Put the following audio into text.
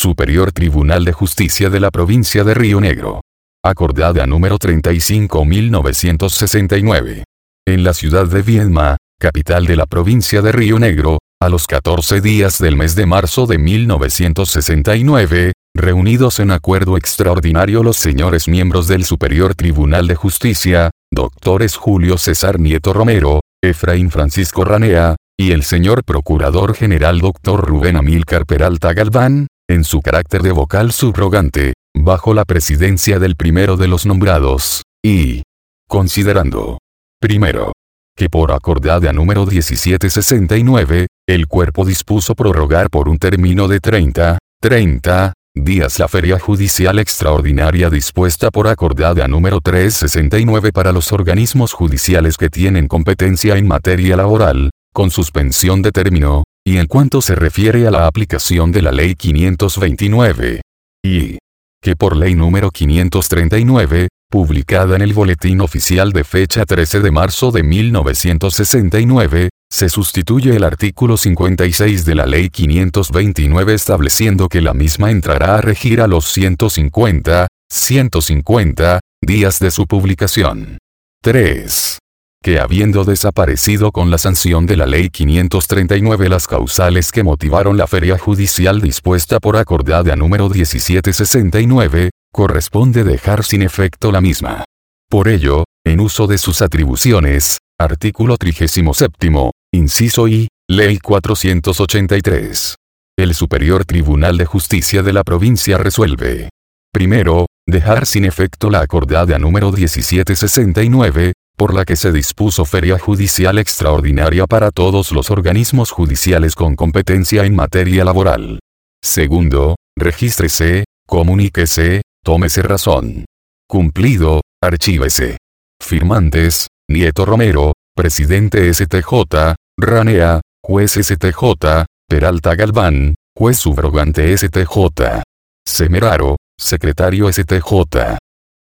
Superior Tribunal de Justicia de la Provincia de Río Negro. Acordada número 35.969. En la ciudad de Viedma, capital de la provincia de Río Negro, a los 14 días del mes de marzo de 1969, reunidos en acuerdo extraordinario los señores miembros del Superior Tribunal de Justicia, doctores Julio César Nieto Romero, Efraín Francisco Ranea, y el señor Procurador General Dr. Rubén Amílcar Peralta Galván, en su carácter de vocal subrogante, bajo la presidencia del primero de los nombrados, y considerando, primero, que por acordada número 1769, el cuerpo dispuso prorrogar por un término de 30 días la feria judicial extraordinaria dispuesta por acordada número 369 para los organismos judiciales que tienen competencia en materia laboral, con suspensión de término, y en cuanto se refiere a la aplicación de la Ley 529. Y que por Ley número 539, publicada en el Boletín Oficial de fecha 13 de marzo de 1969, se sustituye el artículo 56 de la Ley 529 estableciendo que la misma entrará a regir a los 150 días de su publicación. 3. Que habiendo desaparecido con la sanción de la Ley 539 las causales que motivaron la feria judicial dispuesta por acordada número 1769, corresponde dejar sin efecto la misma. Por ello, en uso de sus atribuciones, artículo 37, inciso I, Ley 483. El Superior Tribunal de Justicia de la provincia resuelve. Primero, dejar sin efecto la acordada número 1769, por la que se dispuso feria judicial extraordinaria para todos los organismos judiciales con competencia en materia laboral. Segundo, regístrese, comuníquese, tómese razón. Cumplido, archívese. Firmantes, Nieto Romero, Presidente STJ, Ranea, Juez STJ, Peralta Galván, Juez subrogante STJ. Semeraro, Secretario STJ.